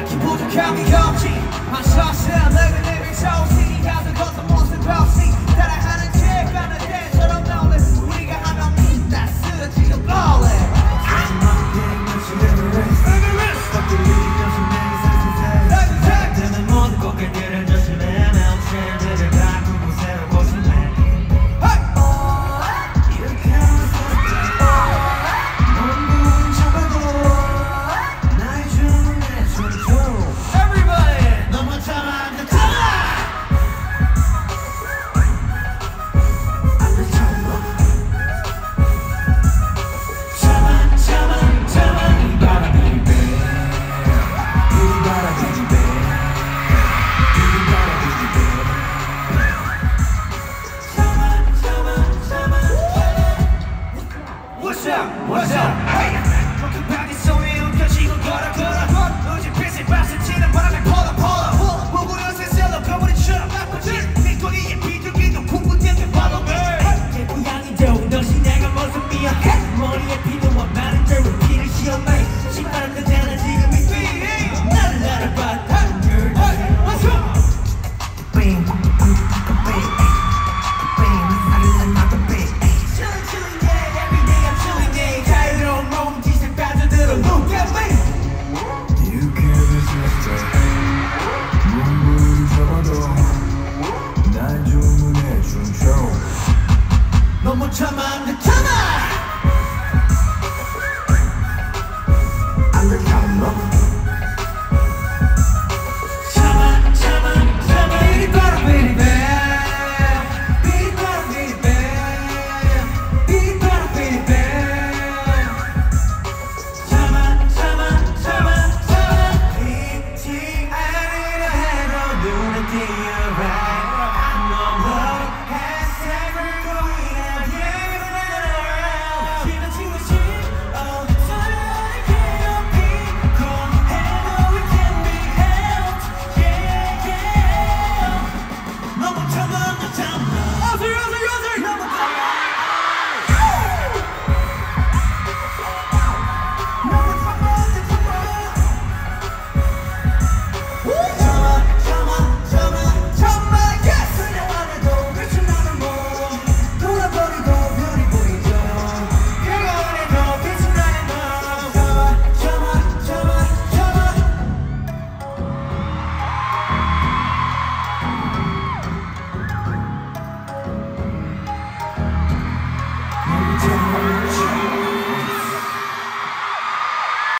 딱히 부족함이 없지 한샷에 내게 내밀 소시 가서 걷던 모습 없이 따라하는 채 가는 때처럼 나오는 우리가 하면 나 쓰러지고 볼래 되는 모든 꽃길들을 조심해 내 엄체들을 가꾸고 새로 고심해 이렇게 몸부림 잡아도 나의 주문에 춤춰 Everybody 너무 참아 그 What's up? Hey! 컴퓨터기 손에 움켜쥐고 걸어 우지 빛을 발사치는 바람에 펄럭 무구려 새셀로 거머리처럼 나쁘지 빅토리의 비둘기도 궁금증에 follow me 내 고양이도 너시 내가 모습이야 머리에 피도와 많은 저를 피를 시험해 신바람 그대는 지금 이 feeling 나를 알아봐 Hey! Let's go! Bing! Bing! Look at me. You can't resist it. 눈물을 잡아도 날 주문해 준 show. 너무 참아